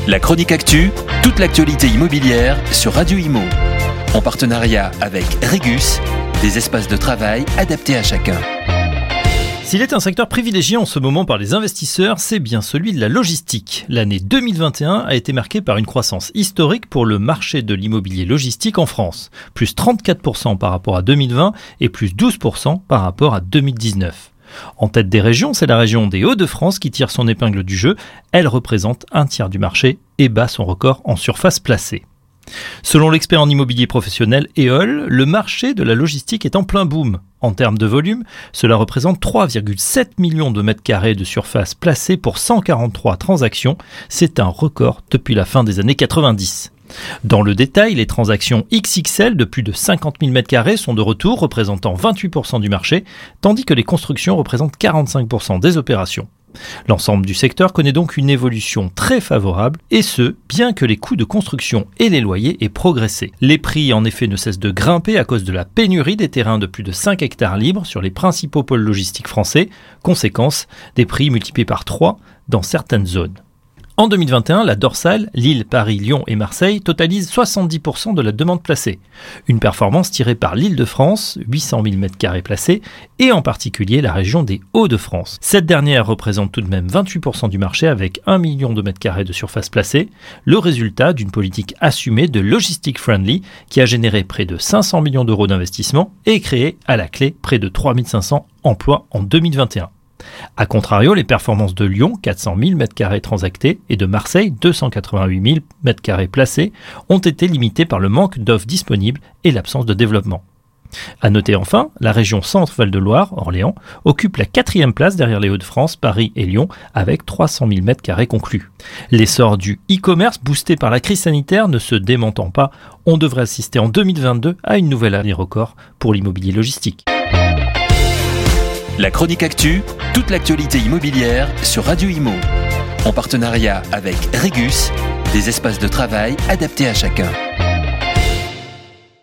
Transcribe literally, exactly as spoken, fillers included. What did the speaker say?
La chronique actu, toute l'actualité immobilière sur Radio Imo. En partenariat avec Regus, des espaces de travail adaptés à chacun. S'il est un secteur privilégié en ce moment par les investisseurs, c'est bien celui de la logistique. L'année deux mille vingt et un a été marquée par une croissance historique pour le marché de l'immobilier logistique en France. Plus trente-quatre pour cent par rapport à deux mille vingt et plus douze pour cent par rapport à deux mille dix-neuf. En tête des régions, c'est la région des Hauts-de-France qui tire son épingle du jeu. Elle représente un tiers du marché et bat son record en surface placée. Selon l'expert en immobilier professionnel E O L, le marché de la logistique est en plein boom. En termes de volume, cela représente trois virgule sept millions de mètres carrés de surface placée pour cent quarante-trois transactions. C'est un record depuis la fin des années quatre-vingt-dix. Dans le détail, les transactions X X L de plus de cinquante mille mètres carrés sont de retour, représentant vingt-huit pour cent du marché, tandis que les constructions représentent quarante-cinq pour cent des opérations. L'ensemble du secteur connaît donc une évolution très favorable, et ce, bien que les coûts de construction et les loyers aient progressé. Les prix en effet ne cessent de grimper à cause de la pénurie des terrains de plus de cinq hectares libres sur les principaux pôles logistiques français, conséquence, des prix multipliés par trois dans certaines zones. En deux mille vingt et un, la dorsale, Lille, Paris, Lyon et Marseille totalise soixante-dix pour cent de la demande placée. Une performance tirée par l'Île-de-France, huit cent mille mètres carrés placés, et en particulier la région des Hauts-de-France. Cette dernière représente tout de même vingt-huit pour cent du marché avec un million de mètres carrés de surface placée, le résultat d'une politique assumée de logistic friendly qui a généré près de cinq cents millions d'euros d'investissement et créé à la clé près de trois mille cinq cents emplois en deux mille vingt et un. A contrario, les performances de Lyon, quatre cent mille mètres carrés transactés, et de Marseille, deux cent quatre-vingt-huit mille mètres carrés placés, ont été limitées par le manque d'offres disponibles et l'absence de développement. À noter enfin, la région Centre-Val de Loire, Orléans, occupe la quatrième place derrière les Hauts-de-France, Paris et Lyon, avec trois cent mille mètres carrés conclus. L'essor du e-commerce boosté par la crise sanitaire ne se démentant pas, on devrait assister en deux mille vingt-deux à une nouvelle année record pour l'immobilier logistique. La chronique actu, toute l'actualité immobilière sur Radio Imo. En partenariat avec Regus, des espaces de travail adaptés à chacun.